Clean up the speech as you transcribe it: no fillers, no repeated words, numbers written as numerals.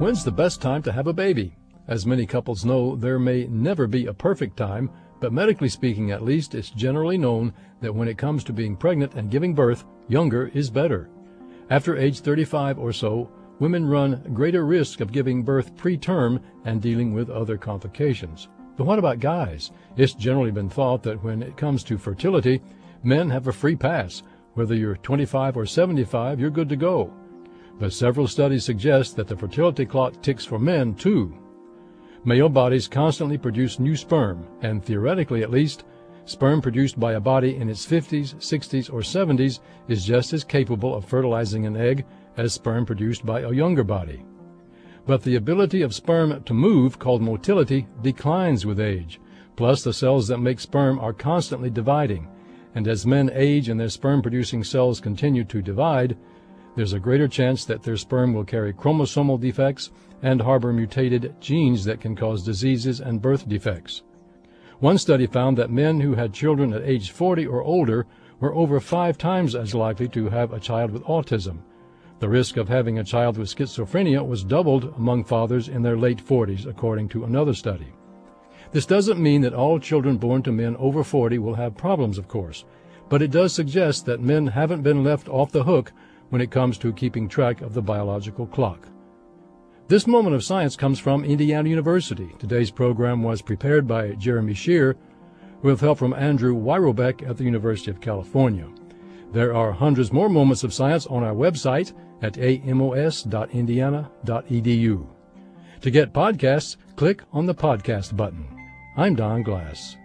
When's the best time to have a baby? As many couples know, there may never be a perfect time, but medically speaking at least, it's generally known that when it comes to being pregnant and giving birth, younger is better. After age 35 or so, women run greater risk of giving birth preterm and dealing with other complications. But what about guys? It's generally been thought that when it comes to fertility, men have a free pass. Whether you're 25 or 75, you're good to go. But several studies suggest that the fertility clock ticks for men, too. Male bodies constantly produce new sperm, and theoretically at least, sperm produced by a body in its 50s, 60s, or 70s is just as capable of fertilizing an egg as sperm produced by a younger body. But the ability of sperm to move, called motility, declines with age. Plus, the cells that make sperm are constantly dividing, and as men age and their sperm-producing cells continue to divide, there's a greater chance that their sperm will carry chromosomal defects and harbor mutated genes that can cause diseases and birth defects. One study found that men who had children at age 40 or older were over 5 times as likely to have a child with autism. The risk of having a child with schizophrenia was doubled among fathers in their late 40s, according to another study. This doesn't mean that all children born to men over 40 will have problems, of course, but it does suggest that men haven't been left off the hook when it comes to keeping track of the biological clock. This moment of science comes from Indiana University. Today's program was prepared by Jeremy Shear with help from Andrew Weirobeck at the University of California. There are hundreds more moments of science on our website at amos.indiana.edu. To get podcasts, click on the podcast button. I'm Don Glass.